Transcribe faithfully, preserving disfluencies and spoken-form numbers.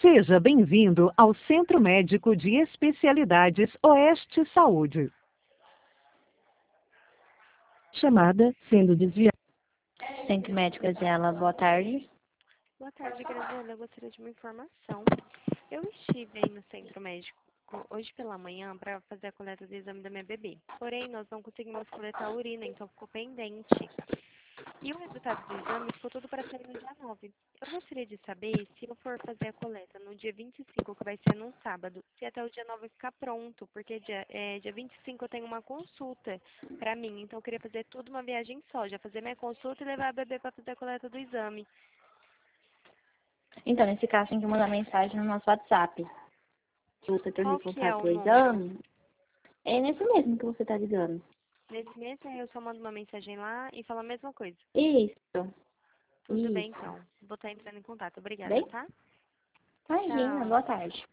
Seja bem-vindo ao Centro Médico de Especialidades Oeste Saúde. Chamada sendo desviada. Centro Médico Adela, boa tarde. Boa tarde, Graziela. Eu gostaria de uma informação. Eu estive aí no centro médico hoje pela manhã para fazer a coleta do exame da minha bebê. Porém, nós não conseguimos coletar a urina, então ficou pendente. E o resultado do exame ficou tudo para sair no dia nove. Eu gostaria de saber se eu for fazer a coleta no dia vinte e cinco, que vai ser num sábado, se até o dia nove ficar pronto, porque dia, é, dia vinte e cinco eu tenho uma consulta para mim, então eu queria fazer tudo uma viagem só, já fazer minha consulta e levar a bebê para fazer a coleta do exame. Então, nesse caso, tem que mandar mensagem no nosso WhatsApp. Se o setor Qual que é responsável o pelo número? exame, é nesse mesmo que você está ligando. Nesse mês, aí eu só mando uma mensagem lá e falo a mesma coisa. Isso. Tudo Isso. bem, então. Vou estar entrando em contato. Obrigada, Bem? tá? Imagina, Tchau. boa tarde.